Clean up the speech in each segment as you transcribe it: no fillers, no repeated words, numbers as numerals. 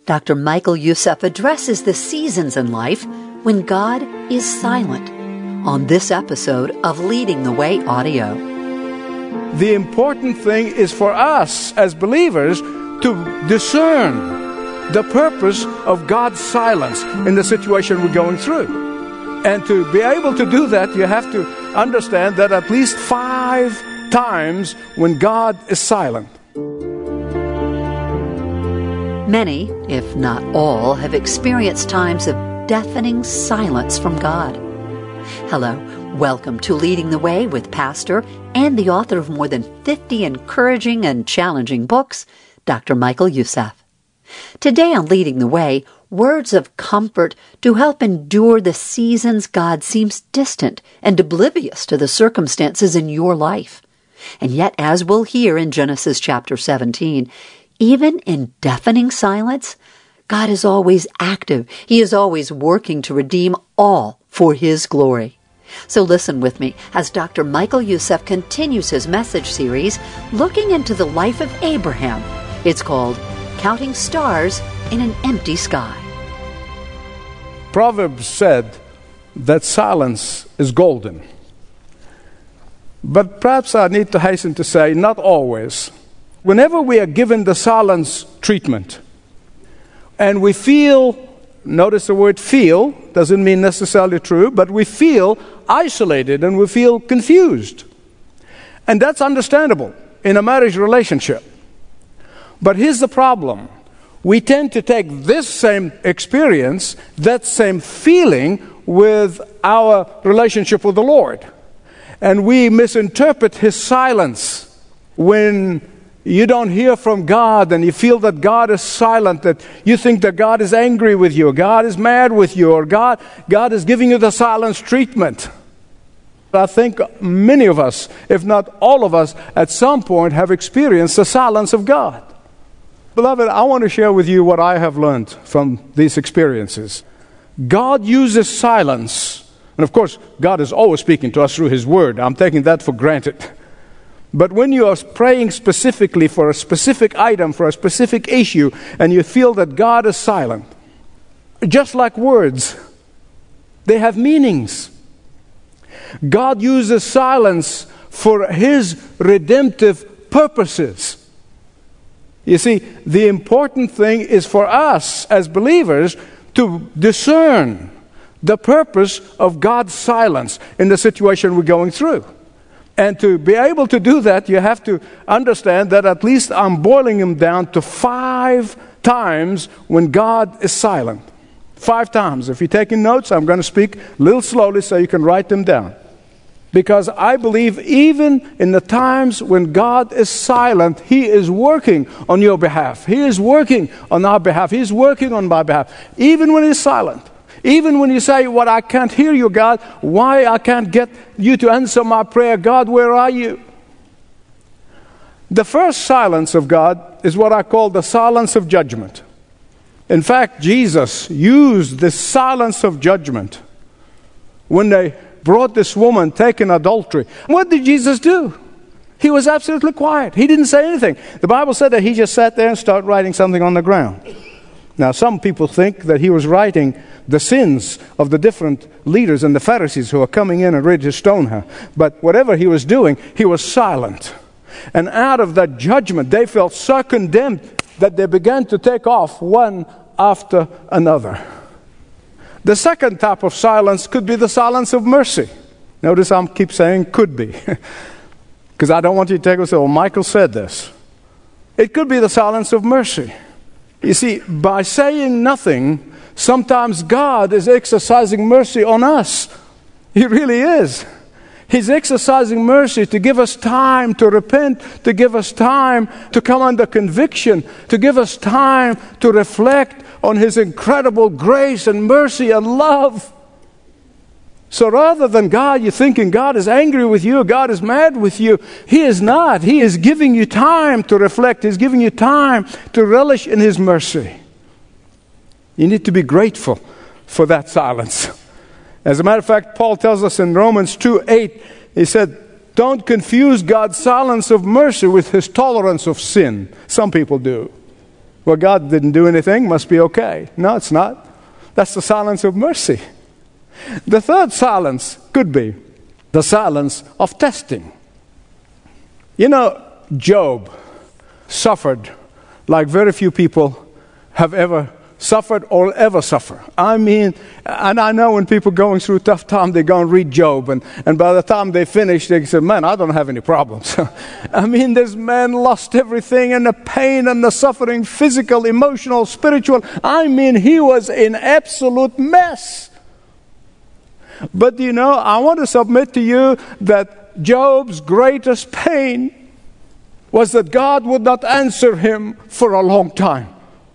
Dr. Michael Youssef addresses the seasons in life when God is silent on this episode of Leading the Way Audio. The important thing is for us as believers to discern the purpose of God's silence in the situation we're going through. And to be able to do that, you have to understand that at least 5 times when God is silent. Many, if not all, have experienced times of deafening silence from God. Hello, welcome to Leading the Way with pastor and the author of more than 50 encouraging and challenging books, Dr. Michael Youssef. Today on Leading the Way, words of comfort to help endure the seasons God seems distant and oblivious to the circumstances in your life. And yet, as we'll hear in Genesis chapter 17, even in deafening silence, God is always active. He is always working to redeem all for His glory. So listen with me as Dr. Michael Youssef continues his message series, looking into the life of Abraham. It's called Counting Stars in an Empty Sky. Proverbs said that silence is golden. But perhaps I need to hasten to say, not always. Whenever we are given the silence treatment, and we feel, notice the word feel, doesn't mean necessarily true, but we feel isolated and we feel confused. And that's understandable in a marriage relationship. But here's the problem. We tend to take this same experience, that same feeling with our relationship with the Lord. And we misinterpret His silence when you don't hear from God and you feel that God is silent, that you think that God is angry with you, or God is mad with you, or God is giving you the silence treatment. I think many of us, if not all of us, at some point have experienced the silence of God. Beloved, I want to share with you what I have learned from these experiences. God uses silence, and of course, God is always speaking to us through His Word. I'm taking that for granted. But when you are praying specifically for a specific item, for a specific issue, and you feel that God is silent, just like words, they have meanings. God uses silence for His redemptive purposes. You see, the important thing is for us as believers to discern the purpose of God's silence in the situation we're going through. And to be able to do that, you have to understand that at least I'm boiling them down to 5 times when God is silent. 5 times. If you're taking notes, I'm going to speak a little slowly so you can write them down. Because I believe even in the times when God is silent, He is working on your behalf. He is working on our behalf. He is working on my behalf. Even when He's silent. Even when you say, "What, I can't hear you, God. Why I can't get you to answer my prayer? God, where are you?" The first silence of God is what I call the silence of judgment. In fact, Jesus used this silence of judgment when they brought this woman taken adultery. What did Jesus do? He was absolutely quiet. He didn't say anything. The Bible said that He just sat there and started writing something on the ground. Now, some people think that He was writing the sins of the different leaders and the Pharisees who are coming in and ready to stone her. But whatever He was doing, He was silent. And out of that judgment, they felt so condemned that they began to take off one after another. The second type of silence could be the silence of mercy. Notice I keep saying could be. Because I don't want you to take and say, "Well, Michael said this." It could be the silence of mercy. You see, by saying nothing, sometimes God is exercising mercy on us. He really is. He's exercising mercy to give us time to repent, to give us time to come under conviction, to give us time to reflect on His incredible grace and mercy and love. So rather than you're thinking God is angry with you, God is mad with you, He is not. He is giving you time to reflect. He's giving you time to relish in His mercy. You need to be grateful for that silence. As a matter of fact, Paul tells us in Romans 2:8, he said, "Don't confuse God's silence of mercy with His tolerance of sin." Some people do. Well, God didn't do anything, must be okay. No, it's not. That's the silence of mercy. The third silence could be the silence of testing. You know, Job suffered like very few people have ever suffered or ever suffer. I mean, and I know when people going through a tough time, they go and read Job, and by the time they finish, they say, man, I don't have any problems. I mean, this man lost everything, and the pain and the suffering, physical, emotional, spiritual. I mean, he was in absolute mess. But you know, I want to submit to you that Job's greatest pain was that God would not answer him for a long time.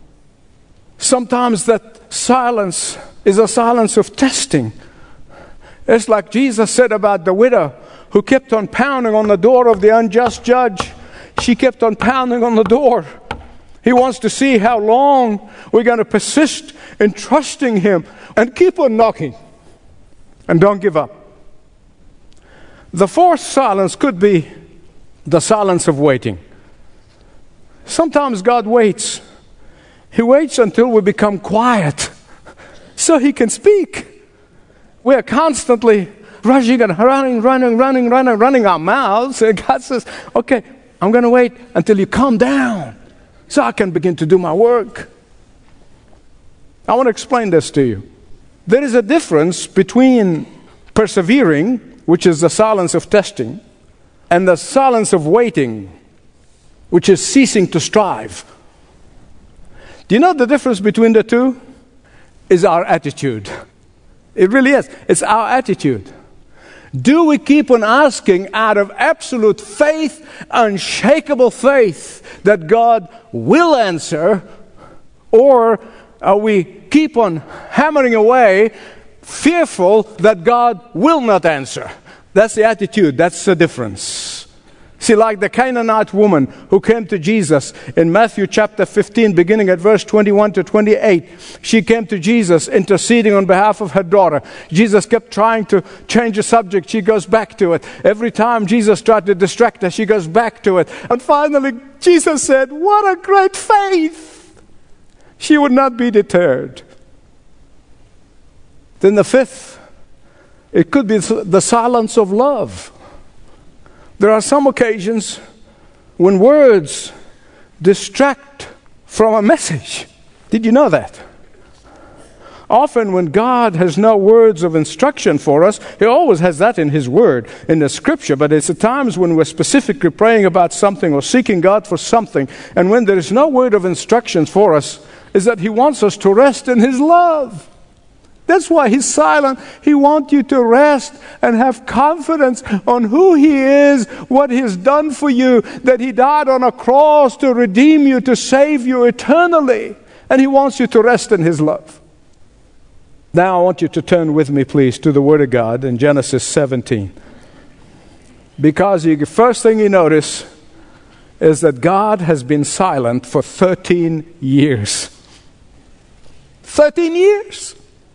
Sometimes that silence is a silence of testing. It's like Jesus said about the widow who kept on pounding on the door of the unjust judge. She kept on pounding on the door. He wants to see how long we're going to persist in trusting Him and keep on knocking. And don't give up. The fourth silence could be the silence of waiting. Sometimes God waits. He waits until we become quiet so He can speak. We are constantly rushing and running our mouths. And God says, okay, I'm going to wait until you calm down so I can begin to do my work. I want to explain this to you. There is a difference between persevering, which is the silence of testing, and the silence of waiting, which is ceasing to strive. Do you know the difference between the two? Is our attitude. It really is. It's our attitude. Do we keep on asking out of absolute faith, unshakable faith, that God will answer, or we keep on hammering away, fearful that God will not answer? That's the attitude. That's the difference. See, like the Canaanite woman who came to Jesus in Matthew chapter 15, beginning at verse 21 to 28. She came to Jesus interceding on behalf of her daughter. Jesus kept trying to change the subject. She goes back to it. Every time Jesus tried to distract her, she goes back to it. And finally, Jesus said, what a great faith! She would not be deterred. Then the fifth, it could be the silence of love. There are some occasions when words distract from a message. Did you know that? Often when God has no words of instruction for us, He always has that in His Word, in the Scripture, but it's at times when we're specifically praying about something or seeking God for something, and when there is no word of instructions for us, is that He wants us to rest in His love. That's why He's silent. He wants you to rest and have confidence on who He is, what He has done for you, that He died on a cross to redeem you, to save you eternally. And He wants you to rest in His love. Now I want you to turn with me, please, to the Word of God in Genesis 17. Because the first thing you notice is that God has been silent for 13 years. 13 years!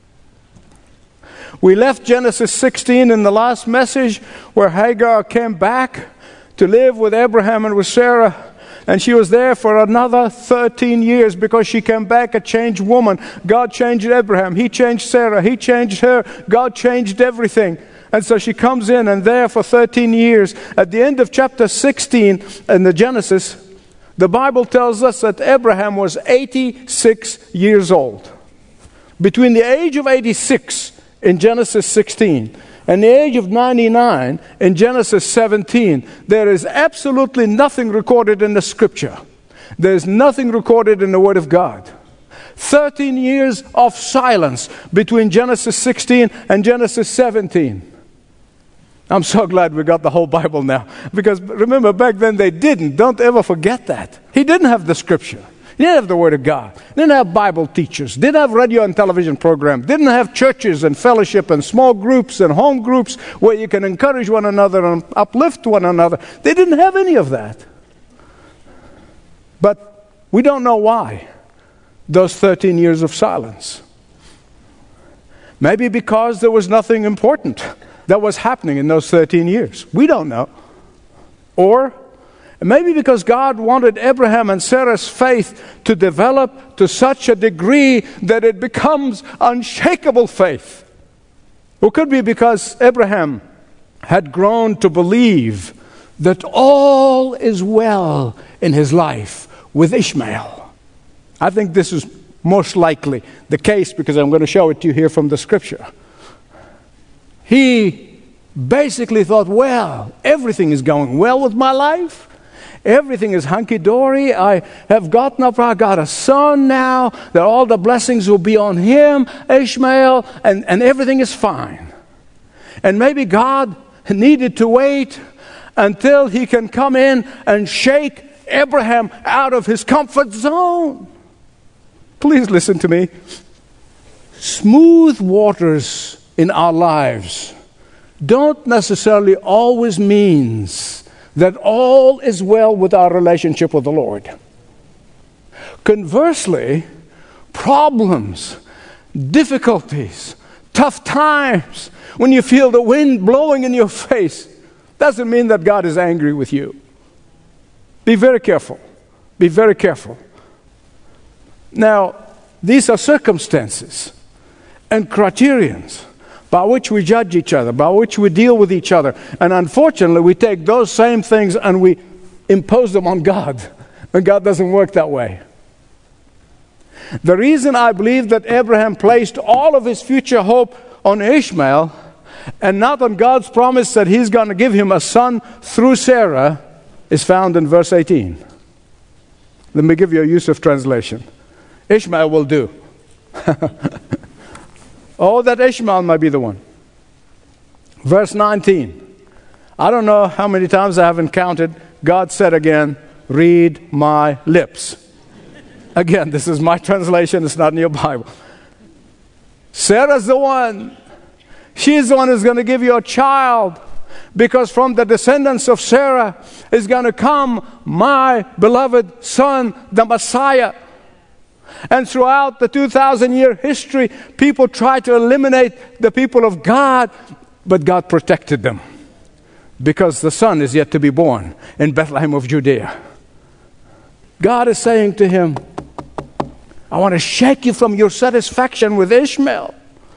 We left Genesis 16 in the last message where Hagar came back to live with Abraham and with Sarah. And she was there for another 13 years because she came back a changed woman. God changed Abraham. He changed Sarah. He changed her. God changed everything. And so she comes in and there for 13 years. At the end of chapter 16 in the Genesis, the Bible tells us that Abraham was 86 years old. Between the age of 86 in Genesis 16 and the age of 99 in Genesis 17, there is absolutely nothing recorded in the Scripture. There is nothing recorded in the Word of God. 13 years of silence between Genesis 16 and Genesis 17. I'm so glad we got the whole Bible now. Because remember, back then they didn't. Don't ever forget that. He didn't have the Scripture. He didn't have the Word of God. Didn't have Bible teachers. Didn't have radio and television programs. Didn't have churches and fellowship and small groups and home groups where you can encourage one another and uplift one another. They didn't have any of that. But we don't know why those 13 years of silence. Maybe because there was nothing important that was happening in those 13 years. We don't know. Or Maybe because God wanted Abraham and Sarah's faith to develop to such a degree that it becomes unshakable faith. Or could be because Abraham had grown to believe that all is well in his life with Ishmael. I think this is most likely the case because I'm going to show it to you here from the scripture. He basically thought, well, everything is going well with my life. Everything is hunky-dory. I have gotten up. I got a son now. That all the blessings will be on him, Ishmael, and everything is fine. And maybe God needed to wait until he can come in and shake Abraham out of his comfort zone. Please listen to me. Smooth waters in our lives don't necessarily always means that all is well with our relationship with the Lord. Conversely, problems, difficulties, tough times, when you feel the wind blowing in your face, doesn't mean that God is angry with you. Be very careful. Be very careful. Now, these are circumstances and criterions by which we judge each other, by which we deal with each other. And unfortunately, we take those same things and we impose them on God. And God doesn't work that way. The reason I believe that Abraham placed all of his future hope on Ishmael and not on God's promise that he's going to give him a son through Sarah is found in verse 18. Let me give you a Yusuf translation. Ishmael will do. Oh, that Ishmael might be the one. Verse 19. I don't know how many times I haven't counted. God said again, read my lips. Again, this is my translation. It's not in your Bible. Sarah's the one. She's the one who's going to give you a child. Because from the descendants of Sarah is going to come my beloved son, the Messiah. And throughout the 2,000-year history, people tried to eliminate the people of God, but God protected them. Because the son is yet to be born in Bethlehem of Judea. God is saying to him, I want to shake you from your satisfaction with Ishmael.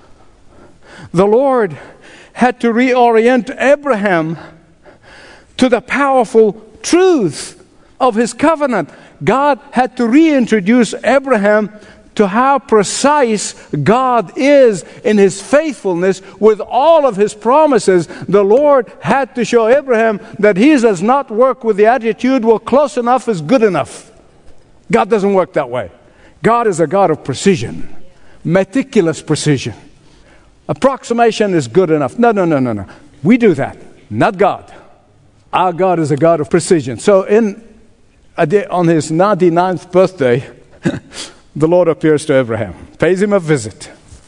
The Lord had to reorient Abraham to the powerful truth of his covenant. God had to reintroduce Abraham to how precise God is in his faithfulness with all of his promises. The Lord had to show Abraham that he does not work with the attitude, well, close enough is good enough. God doesn't work that way. God is a God of precision, meticulous precision. Approximation is good enough. No. We do that, not God. Our God is a God of precision. So on his 99th birthday, the Lord appears to Abraham, pays him a visit.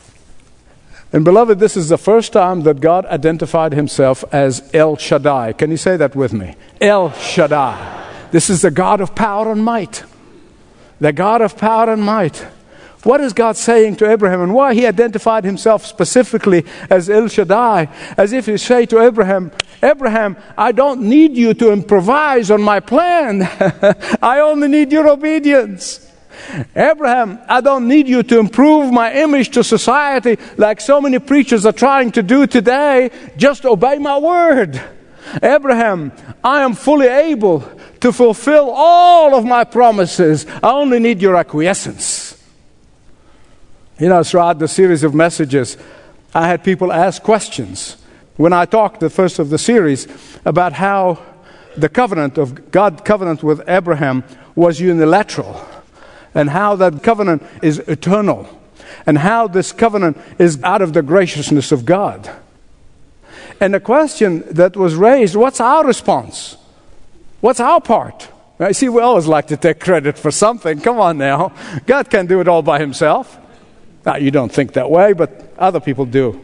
And beloved, this is the first time that God identified himself as El Shaddai. Can you say that with me? El Shaddai. This is the God of power and might. The God of power and might. What is God saying to Abraham, and why he identified himself specifically as El Shaddai? As if he say to Abraham, Abraham, I don't need you to improvise on my plan. I only need your obedience. Abraham, I don't need you to improve my image to society like so many preachers are trying to do today. Just obey my word. Abraham, I am fully able to fulfill all of my promises. I only need your acquiescence. You know, throughout the series of messages, I had people ask questions. When I talked the first of the series about how the covenant of God's covenant with Abraham was unilateral, and how that covenant is eternal, and how this covenant is out of the graciousness of God. And the question that was raised, what's our response? What's our part? Now, you see, we always like to take credit for something. Come on now. God can't do it all by himself. Now, you don't think that way, but other people do.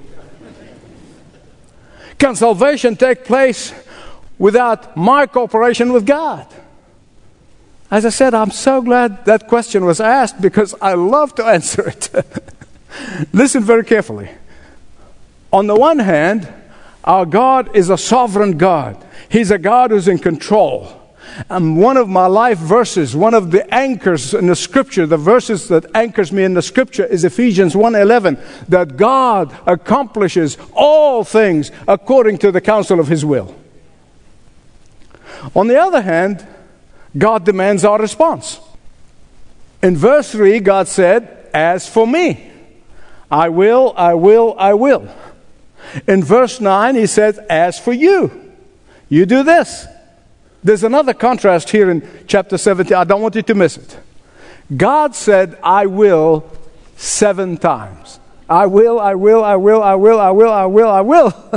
Can salvation take place without my cooperation with God? As I said, I'm so glad that question was asked because I love to answer it. Listen very carefully. On the one hand, our God is a sovereign God. He's a God who's in control. One of my life verses, one of the anchors in the Scripture, the verses that anchors me in the Scripture is Ephesians 1:11, that God accomplishes all things according to the counsel of His will. On the other hand, God demands our response. In verse 3, God said, as for me, I will, I will, I will. In verse 9, He says, as for you, you do this. There's another contrast here in chapter 17. I don't want you to miss it. God said, I will 7 times. I will, I will, I will, I will, I will, I will, I will.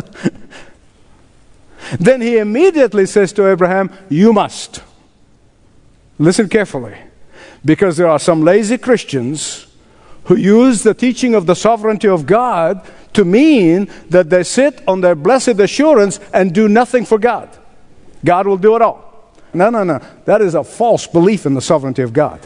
Then He immediately says to Abraham, you must. Listen carefully. Because there are some lazy Christians who use the teaching of the sovereignty of God to mean that they sit on their blessed assurance and do nothing for God. God will do it all. No. That is a false belief in the sovereignty of God.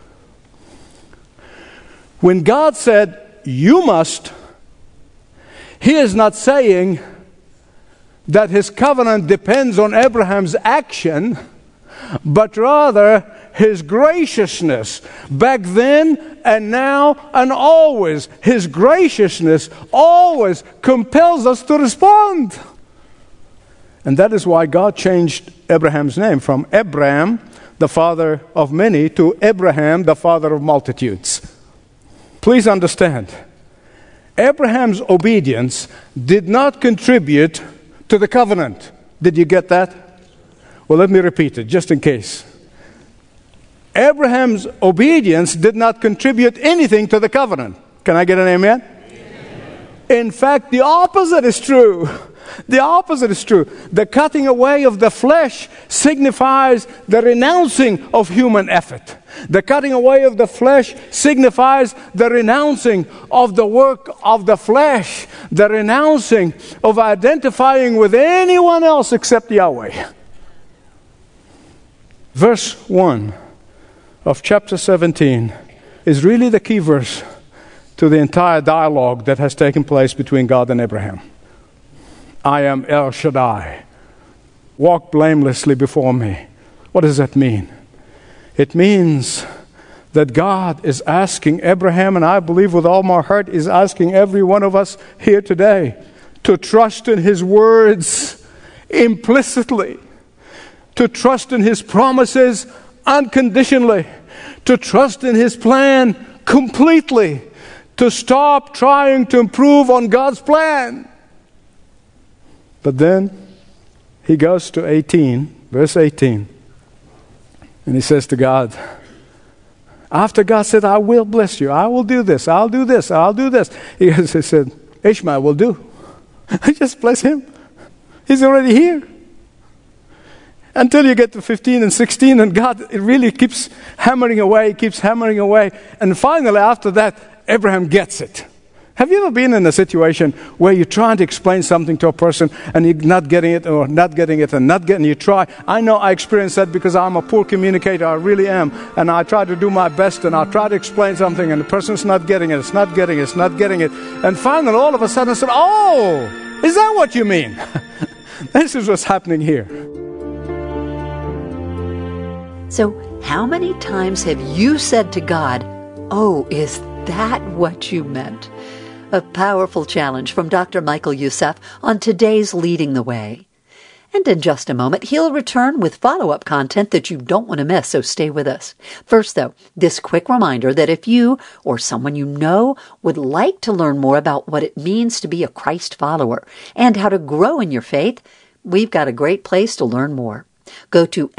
When God said, you must, He is not saying that His covenant depends on Abraham's action, but rather His graciousness back then and now and always. His graciousness always compels us to respond. And that is why God changed Abraham's name from Abram, the father of many, to Abraham, the father of multitudes. Please understand, Abraham's obedience did not contribute to the covenant. Did you get that? Well, let me repeat it, just in case. Abraham's obedience did not contribute anything to the covenant. Can I get an amen? Amen. In fact, the opposite is true. The opposite is true. The cutting away of the flesh signifies the renouncing of human effort. The cutting away of the flesh signifies the renouncing of the work of the flesh, the renouncing of identifying with anyone else except Yahweh. Verse 1 of chapter 17 is really the key verse to the entire dialogue that has taken place between God and Abraham. I am El Shaddai. Walk blamelessly before me. What does that mean? It means that God is asking Abraham, and I believe with all my heart is asking every one of us here today to trust in His words implicitly, to trust in His promises unconditionally, to trust in His plan completely, to stop trying to improve on God's plan. But then he goes to 18, verse 18, and he says to God, after God said, I will bless you, I will do this, I'll do this, I'll do this. He said, Ishmael will do. Just bless him. He's already here. Until you get to 15 and 16, and God really keeps hammering away. And finally, after that, Abraham gets it. Have you ever been in a situation where you're trying to explain something to a person and you're not getting it, you try? I know I experienced that because I'm a poor communicator. I really am. And I try to do my best and I try to explain something and the person's not getting it. And finally, all of a sudden I said, oh, is that what you mean? This is what's happening here. So, how many times have you said to God, oh, is that what you meant? A powerful challenge from Dr. Michael Youssef on today's Leading the Way. And in just a moment, he'll return with follow-up content that you don't want to miss, so stay with us. First, though, this quick reminder that if you or someone you know would like to learn more about what it means to be a Christ follower and how to grow in your faith, we've got a great place to learn more. Go to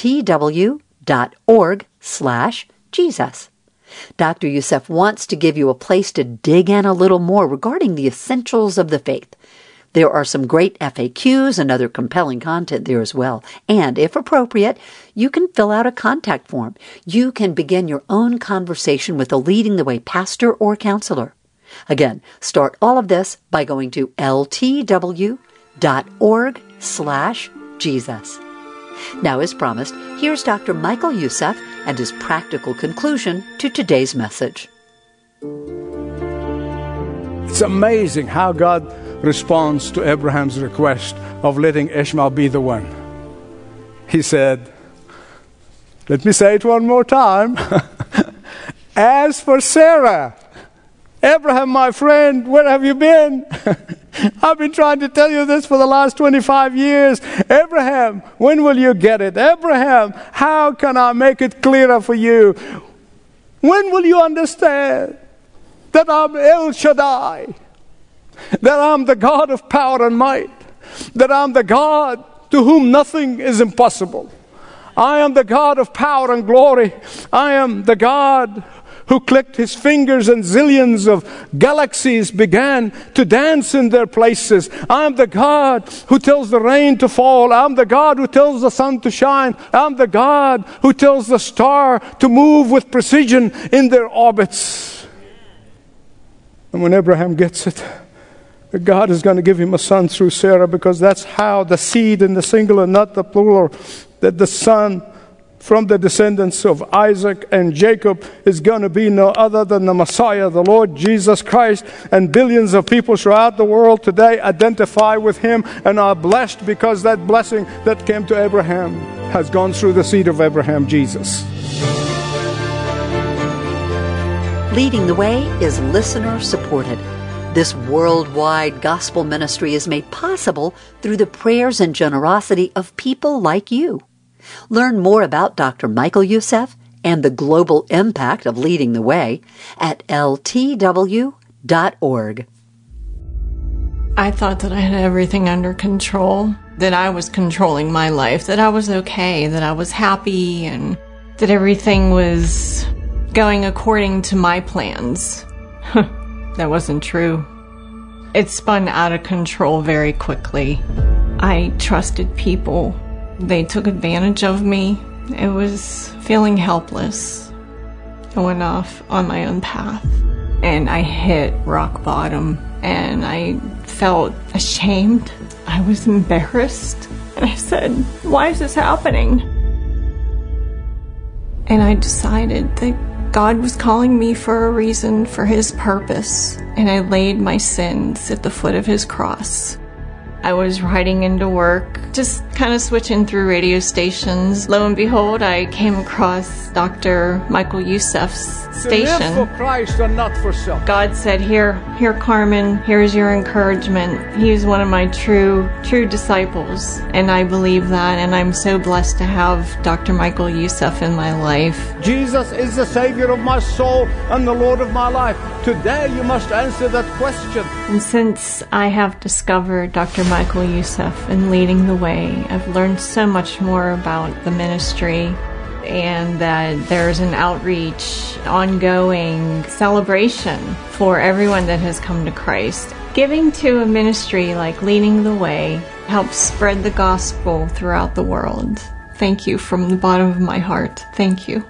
ltw.org/Jesus. Dr. Youssef wants to give you a place to dig in a little more regarding the essentials of the faith. There are some great FAQs and other compelling content there as well. And if appropriate, you can fill out a contact form. You can begin your own conversation with a Leading the Way pastor or counselor. Again, start all of this by going to ltw.org/Jesus. Now, as promised, here's Dr. Michael Youssef and his practical conclusion to today's message. It's amazing how God responds to Abraham's request of letting Ishmael be the one. He said, Let me say it one more time. As for Sarah, Abraham, my friend, where have you been? I've been trying to tell you this for the last 25 years. Abraham, when will you get it? Abraham, how can I make it clearer for you? When will you understand that I'm El Shaddai? That I'm the God of power and might? That I'm the God to whom nothing is impossible? I am the God of power and glory. I am the God who clicked his fingers and zillions of galaxies began to dance in their places. I'm the God who tells the rain to fall. I'm the God who tells the sun to shine. I'm the God who tells the star to move with precision in their orbits. And when Abraham gets it, God is going to give him a son through Sarah, because that's how the seed in the singular, not the plural, that the son from the descendants of Isaac and Jacob is going to be no other than the Messiah, the Lord Jesus Christ. And billions of people throughout the world today identify with him and are blessed because that blessing that came to Abraham has gone through the seed of Abraham, Jesus. Leading the Way is listener supported. This worldwide gospel ministry is made possible through the prayers and generosity of people like you. Learn more about Dr. Michael Youssef and the global impact of Leading the Way at ltw.org. I thought that I had everything under control, that I was controlling my life, that I was okay, that I was happy, and that everything was going according to my plans. That wasn't true. It spun out of control very quickly. I trusted people. They took advantage of me. It was feeling helpless. I went off on my own path, and I hit rock bottom, and I felt ashamed. I was embarrassed, and I said, why is this happening? And I decided that God was calling me for a reason, for his purpose, and I laid my sins at the foot of his cross. I was riding into work, just kind of switching through radio stations. Lo and behold, I came across Dr. Michael Youssef's station. To live for Christ and not for self. God said, here, Carmen, here's your encouragement. He's one of my true disciples, and I believe that, and I'm so blessed to have Dr. Michael Youssef in my life. Jesus is the Savior of my soul and the Lord of my life. Today you must answer that question. And since I have discovered Dr. Michael Youssef and Leading the Way, I've learned so much more about the ministry, and that there's an outreach, ongoing celebration for everyone that has come to Christ. Giving to a ministry like Leading the Way helps spread the gospel throughout the world. Thank you from the bottom of my heart. Thank you.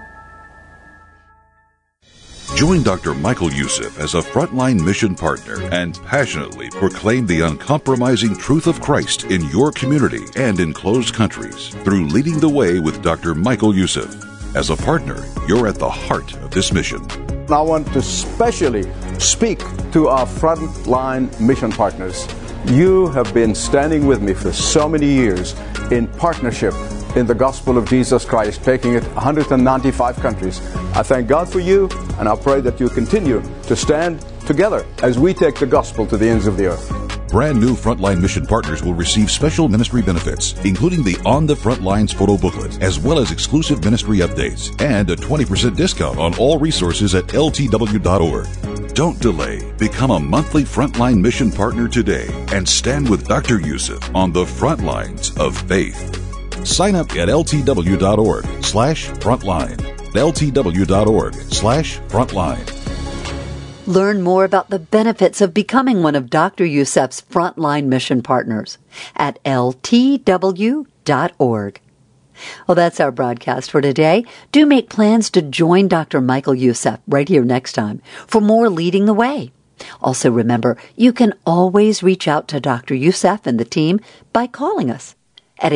Join Dr. Michael Youssef as a frontline mission partner and passionately proclaim the uncompromising truth of Christ in your community and in closed countries through Leading the Way with Dr. Michael Youssef. As a partner, you're at the heart of this mission. I want to specially speak to our frontline mission partners. You have been standing with me for so many years in partnership in the gospel of Jesus Christ, taking it 195 countries. I thank God for you, and I pray that you continue to stand together as we take the gospel to the ends of the earth. Brand new Frontline Mission partners will receive special ministry benefits, including the On the Front Lines photo booklet, as well as exclusive ministry updates, and a 20% discount on all resources at ltw.org. Don't delay. Become a monthly Frontline Mission partner today and stand with Dr. Youssef on the front lines of faith. Sign up at ltw.org/frontline. ltw.org/frontline. Learn more about the benefits of becoming one of Dr. Youssef's frontline mission partners at ltw.org. Well, that's our broadcast for today. Do make plans to join Dr. Michael Youssef right here next time for more Leading the Way. Also remember, you can always reach out to Dr. Youssef and the team by calling us at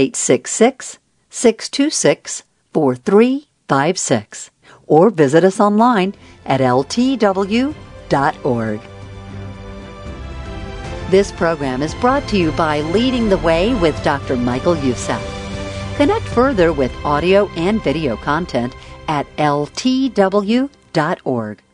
866-626-4356 or visit us online at ltw.org. This program is brought to you by Leading the Way with Dr. Michael Youssef. Connect further with audio and video content at ltw.org.